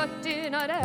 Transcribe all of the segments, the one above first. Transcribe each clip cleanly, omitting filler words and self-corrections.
gott innare.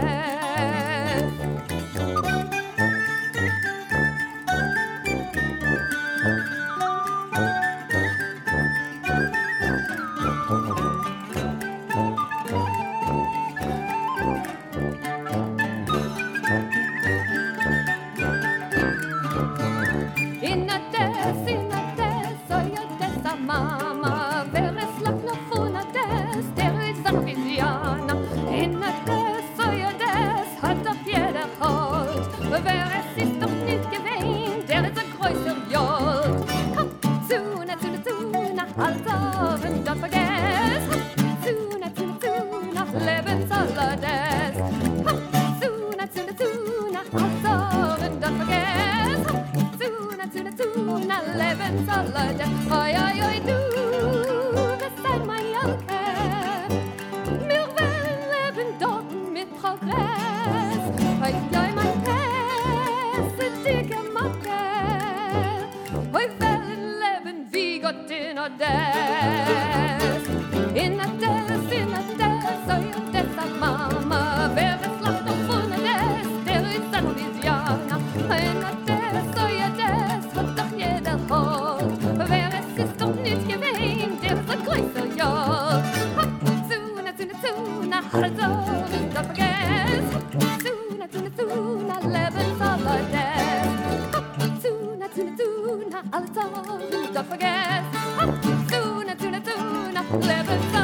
Mama, wer es lag noch von des, der ist Sanfiziana. In des, so ja des, hat doch jeder Hold. Wer es ist doch nicht gewähnt, der ist ein größer Jolt. Komm, Zuna, also, und dann vergess. Zuna, Leben soll des. Komm, Zuna, also, und dann vergess. Zuna, Leben soll des. Oi, oi, oi, du, was sei mein Jalke? Wir wollen leben dort mit Progress. Oi, oi, mein Pesse, dicke Macke. Oi, wollen leben wie Gott in Odes. In Odes, oi, Odes, Mama. Wer es lacht auf von Odes, der ist ein Louisiana. In Odes, oi, Odes, hat doch jeder Hold. Wer es ist doch nicht gewähnt, der ist ein größer Jolt. Zuna, also, und dann vergess. Zuna, Leben soll des. Zuna, also, und dann vergess. Zuna, Leben soll